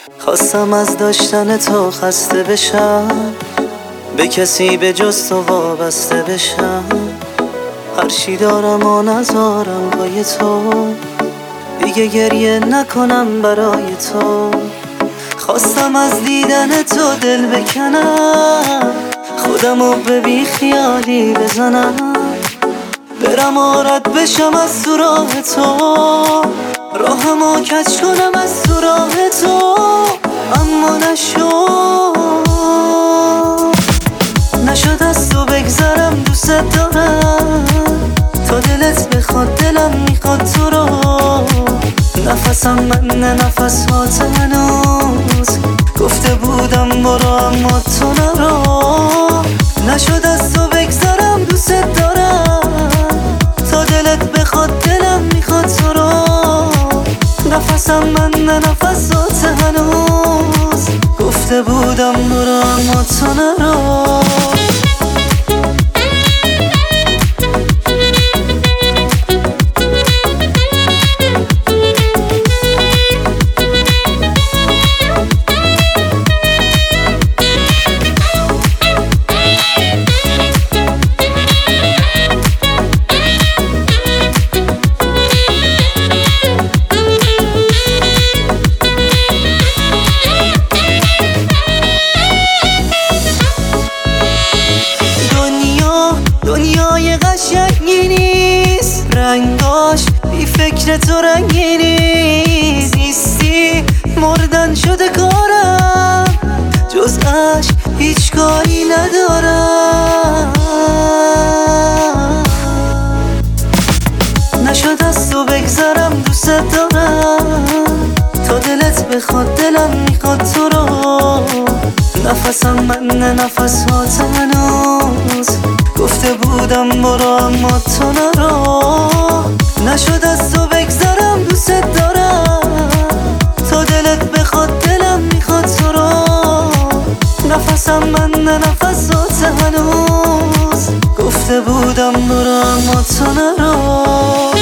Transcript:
خواستم از داشتن تو خسته بشم، به کسی به جز تو وابسته بشم. هرچی دارم و نذارم پای تو، دیگه گریه نکنم برای تو. خواستم از دیدن تو دل بکنم، خودمو به بی خیالی بزنم، برم و رد بشم از سراغ تو، راهمو کج کنم از سراغ تو. اما نشد از تو بگذرم، دوست دارم تا دلت بخواد دلم میخواد تو رو. نفسم من نفسات هنوز، گفته بودم برو اما تو نرو. نشد از تو بگذرم، دوست دارم تا دلت بخواد دلم میخواد تو رو. نفسم من نفسات هنوز، گفته بودم برو اما تو نرو. دنیای قشنگی نیست، رنگاش بی فکر تو رنگی نیست. نیستی مردن شده کارم، جز عشق هیچ کاری ندارم. نشد از تو بگذرم، دوست دارم تا دلت بخواد دلم میخواد تو رو. نفسم من نفسات هنوز، گفته بودم برو اما تو نرو. نشد از تو بگذرم، دوست دارم تا دلت بخواد دلم میخواد تو رو. نفسم من نفسات هنوز، گفته بودم برو اما تو نرو.